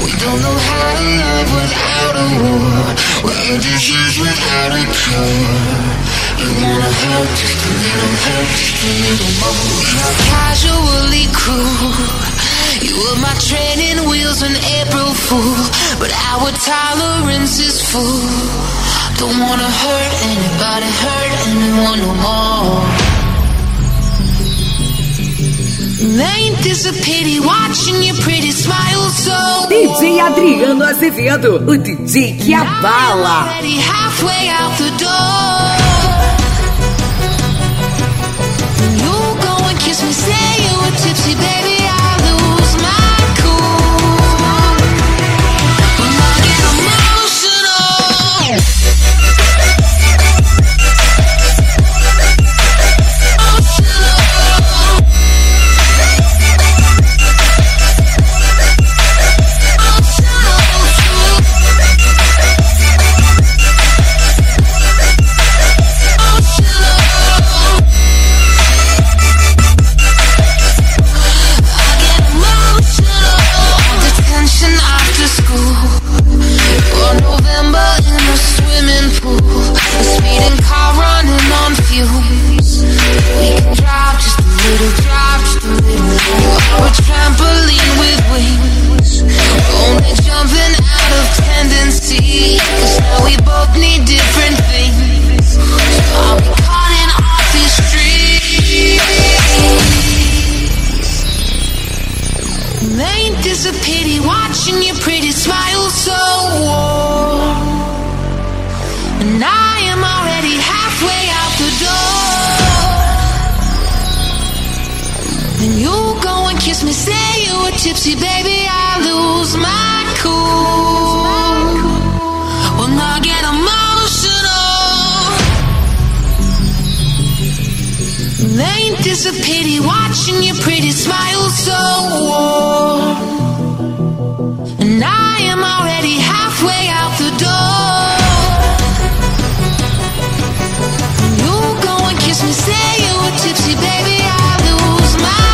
We don't know how to love without a war. We're a disease without a cure. You wanna hurt just a little more. You're casually cruel. You were my training wheels on April Fool, but our tolerance is full. Don't wanna hurt anybody, hurt anyone no more. Ain't this a pity watching your pretty smile so DJ Adriano Azevedo, o DJ que abala. already halfway out the door. You go and kiss me, say you were tipsy, baby, I lose my cool. When I get emotional. Tipsy, baby, I lose my cool. When I get emotional. Ain't this a pity watching your pretty smile so warm? And I am already halfway out the door. You go and kiss me, say you were tipsy, baby, I lose my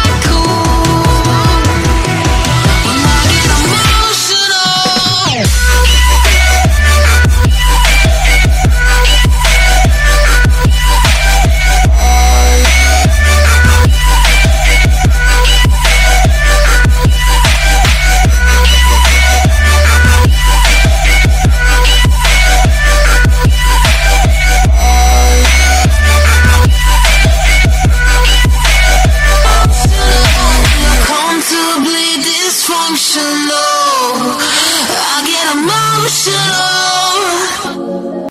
dysfunctional. I get emotional.